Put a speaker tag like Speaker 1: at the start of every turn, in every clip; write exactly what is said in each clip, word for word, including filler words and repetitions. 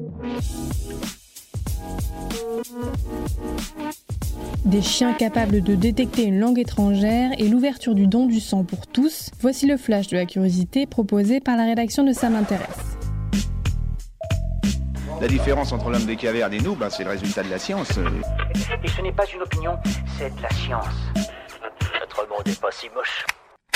Speaker 1: Des chiens capables de détecter une langue étrangère et l'ouverture du don du sang pour tous, voici le flash de la curiosité proposé par la rédaction de Ça m'intéresse.
Speaker 2: La différence entre l'homme des cavernes et nous, ben, c'est le résultat de la science.
Speaker 3: Et ce n'est pas une opinion, c'est de la science. Notre monde n'est pas si moche.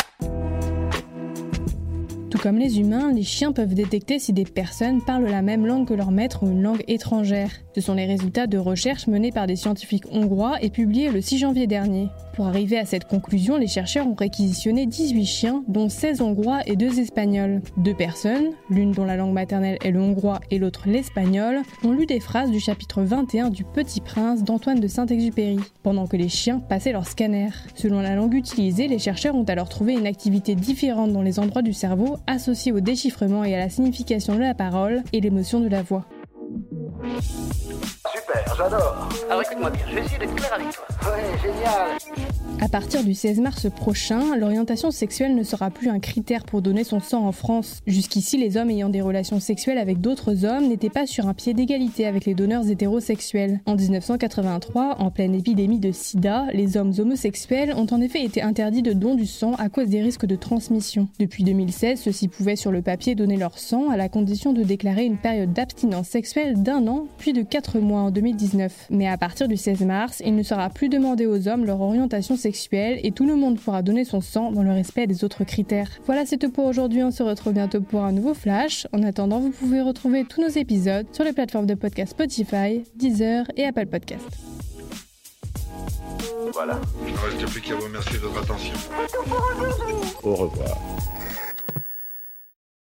Speaker 1: Tout comme les humains, les chiens peuvent détecter si des personnes parlent la même langue que leur maître ou une langue étrangère. Ce sont les résultats de recherches menées par des scientifiques hongrois et publiés le six janvier dernier. Pour arriver à cette conclusion, les chercheurs ont réquisitionné dix-huit chiens, dont seize hongrois et deux espagnols. Deux personnes, l'une dont la langue maternelle est le hongrois et l'autre l'espagnol, ont lu des phrases du chapitre vingt et un du Petit Prince d'Antoine de Saint-Exupéry, pendant que les chiens passaient leur scanner. Selon la langue utilisée, les chercheurs ont alors trouvé une activité différente dans les endroits du cerveau associée au déchiffrement et à la signification de la parole et l'émotion de la voix.
Speaker 3: Super, j'adore. Alors écoute-moi bien, je vais essayer d'être clair avec toi. Ouais, génial.
Speaker 1: À partir du seize mars prochain, l'orientation sexuelle ne sera plus un critère pour donner son sang en France. Jusqu'ici, les hommes ayant des relations sexuelles avec d'autres hommes n'étaient pas sur un pied d'égalité avec les donneurs hétérosexuels. En dix-neuf cent quatre-vingt-trois, en pleine épidémie de sida, les hommes homosexuels ont en effet été interdits de don du sang à cause des risques de transmission. Depuis deux mille seize, ceux-ci pouvaient sur le papier donner leur sang à la condition de déclarer une période d'abstinence sexuelle d'un an, puis de quatre mois en deux mille dix-neuf. Mais à partir du seize mars, il ne sera plus demandé aux hommes leur orientation sexuelle et tout le monde pourra donner son sang dans le respect des autres critères. Voilà, c'est tout pour aujourd'hui, on se retrouve bientôt pour un nouveau flash. En attendant, vous pouvez retrouver tous nos épisodes sur les plateformes de podcast Spotify, Deezer et Apple Podcast.
Speaker 4: Voilà. Il ne reste plus qu'à vous remercier de votre attention.
Speaker 5: Au revoir.